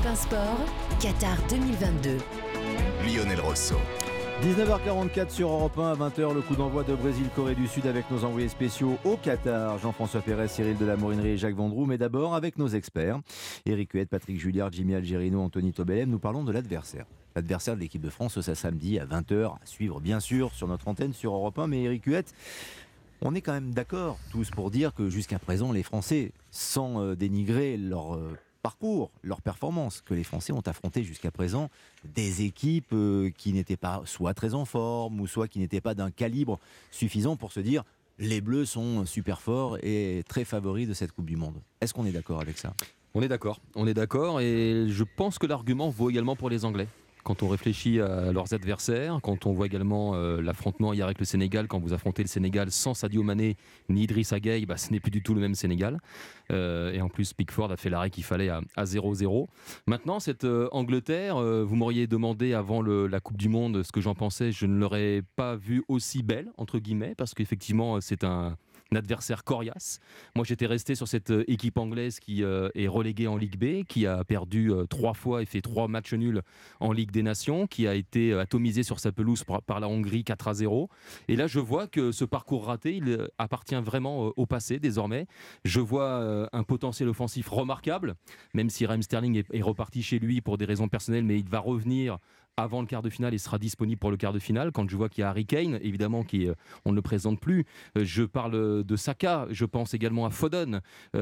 Europe 1 Sport, Qatar 2022. Lionel Rosso. 19h44 sur Europe 1, à 20h, le coup d'envoi de Brésil-Corée du Sud avec nos envoyés spéciaux au Qatar, Jean-François Perez, Cyril de la Morinerie et Jacques Vendroux. Mais d'abord avec nos experts, Eric Huette, Patrick Julliard, Jimmy Algerino, Anthony Tobelem. Nous parlons de l'adversaire. L'adversaire de l'équipe de France, ce samedi à 20h, à suivre bien sûr sur notre antenne sur Europe 1. Mais Eric Huette, on est quand même d'accord tous pour dire que jusqu'à présent, les Français, sans dénigrer leur parcours, leur performance, que les Français ont affronté jusqu'à présent des équipes qui n'étaient pas soit très en forme ou soit qui n'étaient pas d'un calibre suffisant pour se dire les Bleus sont super forts et très favoris de cette Coupe du Monde. Est-ce qu'on est d'accord avec ça ? On est d'accord et je pense que l'argument vaut également pour les Anglais. Quand on réfléchit à leurs adversaires, quand on voit également l'affrontement hier avec le Sénégal, quand vous affrontez le Sénégal sans Sadio Mané ni Idrissa Gueye, ce n'est plus du tout le même Sénégal. Et en plus, Pickford a fait l'arrêt qu'il fallait à 0-0. Maintenant, cette Angleterre, vous m'auriez demandé avant la Coupe du Monde ce que j'en pensais. Je ne l'aurais pas vue aussi belle, entre guillemets, parce qu'effectivement, c'est un adversaire coriace. Moi, j'étais resté sur cette équipe anglaise qui est reléguée en Ligue B, qui a perdu 3 fois et fait 3 matchs nuls en Ligue des Nations, qui a été atomisée sur sa pelouse par la Hongrie 4-0. Et là, je vois que ce parcours raté, il appartient vraiment au passé désormais. Je vois un potentiel offensif remarquable, même si Raheem Sterling est reparti chez lui pour des raisons personnelles, mais il va revenir avant le quart de finale et sera disponible pour le quart de finale. Quand je vois qu'il y a Harry Kane, évidemment, on ne le présente plus. Je parle de Saka, je pense également à Foden,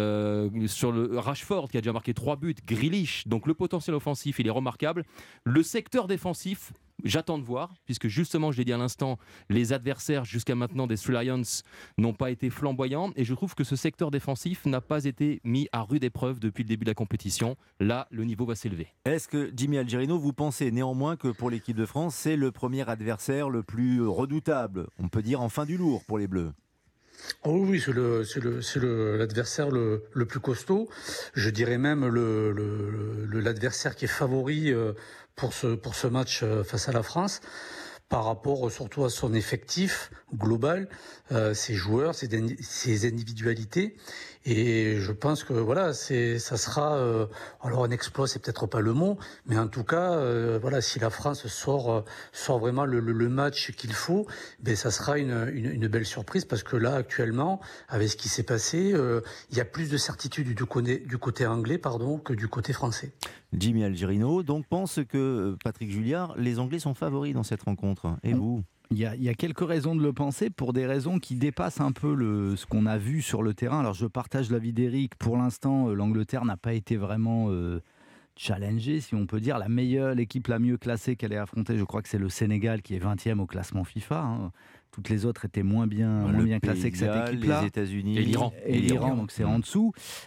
sur le Rashford qui a déjà marqué 3 buts, Grealish. Donc le potentiel offensif, il est remarquable. Le secteur défensif, j'attends de voir, puisque justement, je l'ai dit à l'instant, les adversaires jusqu'à maintenant des Three Lions n'ont pas été flamboyants et je trouve que ce secteur défensif n'a pas été mis à rude épreuve depuis le début de la compétition. Là, le niveau va s'élever. Est-ce que, Jimmy Algerino, vous pensez néanmoins que pour l'équipe de France, c'est le premier adversaire le plus redoutable, on peut dire en fin du lourd pour les Bleus ? Oh oui, c'est l'adversaire le plus costaud. Je dirais même l'adversaire qui est favori pour ce match face à la France, par rapport surtout à son effectif global, ses joueurs, ses individualités. Et je pense que voilà, ça sera alors un exploit, c'est peut-être pas le mot, mais en tout cas, voilà, si la France sort vraiment le match qu'il faut, ça sera une belle surprise, parce que là actuellement, avec ce qui s'est passé, il y a plus de certitude du côté anglais, que du côté français. Jimmy Algerino donc pense que Patrick Julliard, les Anglais sont favoris dans cette rencontre. Et vous ? Il y a quelques raisons de le penser, pour des raisons qui dépassent un peu ce qu'on a vu sur le terrain. Alors je partage l'avis d'Éric. Pour l'instant, l'Angleterre n'a pas été vraiment challengée, si on peut dire. L'équipe la mieux classée qu'elle ait affrontée, je crois que c'est le Sénégal, qui est 20e au classement FIFA. Toutes les autres étaient moins bien classées que cette équipe-là. Les États-Unis et l'Iran, donc c'est en dessous.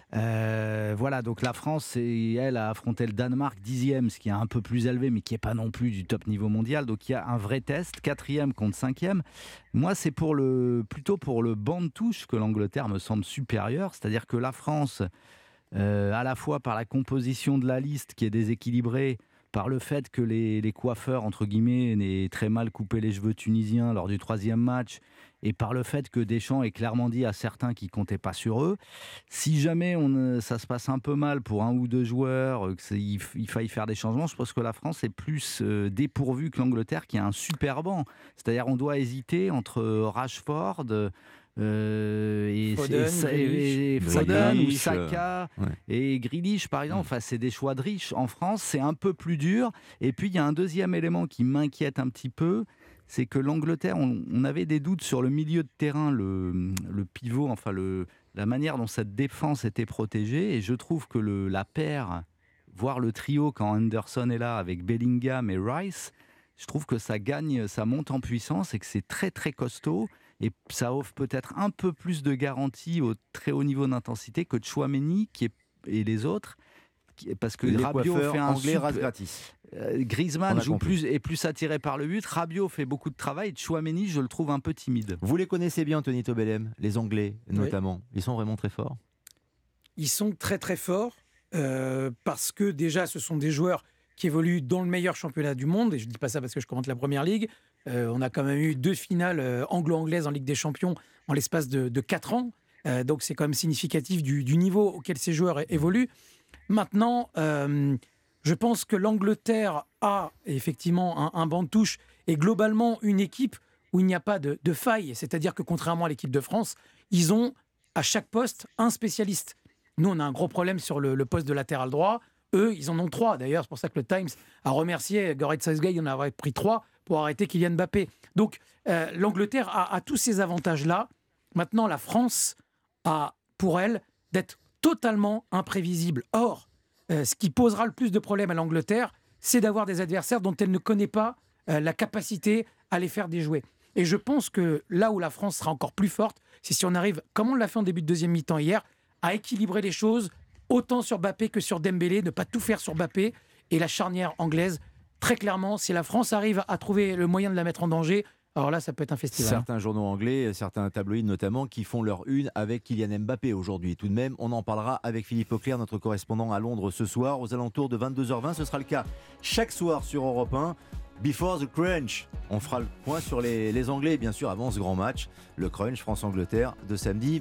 Voilà, donc la France, elle a affronté le Danemark 10e, ce qui est un peu plus élevé, mais qui n'est pas non plus du top niveau mondial. Donc il y a un vrai test, 4e contre 5e. Moi, c'est plutôt pour le banc de touche que l'Angleterre me semble supérieure. C'est-à-dire que la France, à la fois par la composition de la liste qui est déséquilibrée, par le fait que les coiffeurs, entre guillemets, n'aient très mal coupé les cheveux tunisiens lors du 3e match, et par le fait que Deschamps ait clairement dit à certains qui ne comptaient pas sur eux, si jamais ça se passe un peu mal pour un ou deux joueurs, qu'il faille faire des changements, je pense que la France est plus dépourvue que l'Angleterre, qui a un super banc. C'est-à-dire on doit hésiter entre Rashford... Foden ou Saka et Grealish par exemple. Enfin, c'est des choix de riches. En France, c'est un peu plus dur. Et puis il y a un deuxième élément qui m'inquiète un petit peu, c'est que l'Angleterre, on avait des doutes sur le milieu de terrain, le pivot, enfin la manière dont cette défense était protégée, et je trouve que la paire, voire le trio quand Henderson est là avec Bellingham et Rice, je trouve que ça gagne, ça monte en puissance et que c'est très très costaud. Et ça offre peut-être un peu plus de garantie au très haut niveau d'intensité que Tchouaméni et les autres, parce que Rabiot fait un anglais rase gratis. Griezmann est plus attiré par le but. Rabiot fait beaucoup de travail. Tchouaméni, je le trouve un peu timide. Vous les connaissez bien, Anthony Tobelem, les Anglais notamment. Oui. Ils sont vraiment très forts. Ils sont très très forts parce que déjà, ce sont des joueurs qui évoluent dans le meilleur championnat du monde. Et je ne dis pas ça parce que je commente la Première Ligue. On a quand même eu 2 finales anglo-anglaises en Ligue des Champions en l'espace de 4 ans. Donc c'est quand même significatif du niveau auquel ces joueurs évoluent. Maintenant, Je pense que l'Angleterre a effectivement un banc de touche et globalement une équipe où il n'y a pas de faille. C'est-à-dire que contrairement à l'équipe de France, ils ont à chaque poste un spécialiste. Nous, on a un gros problème sur le poste de latéral droit. Eux, ils en ont 3. D'ailleurs, c'est pour ça que le Times a remercié Gareth Southgate. Il en a pris 3 pour arrêter Kylian Mbappé. Donc, l'Angleterre a tous ces avantages-là. Maintenant, la France a, pour elle, d'être totalement imprévisible. Or, ce qui posera le plus de problèmes à l'Angleterre, c'est d'avoir des adversaires dont elle ne connaît pas la capacité à les faire déjouer. Et je pense que là où la France sera encore plus forte, c'est si on arrive, comme on l'a fait en début de deuxième mi-temps hier, à équilibrer les choses, autant sur Mbappé que sur Dembélé, ne pas tout faire sur Mbappé. Et la charnière anglaise, très clairement, si la France arrive à trouver le moyen de la mettre en danger, alors là, ça peut être un festival. Certains journaux anglais, certains tabloïds notamment, qui font leur une avec Kylian Mbappé aujourd'hui. Tout de même, on en parlera avec Philippe Auclair, notre correspondant à Londres ce soir, aux alentours de 22h20. Ce sera le cas chaque soir sur Europe 1. Before the Crunch, on fera le point sur les Anglais, bien sûr, avant ce grand match, le Crunch France-Angleterre de samedi.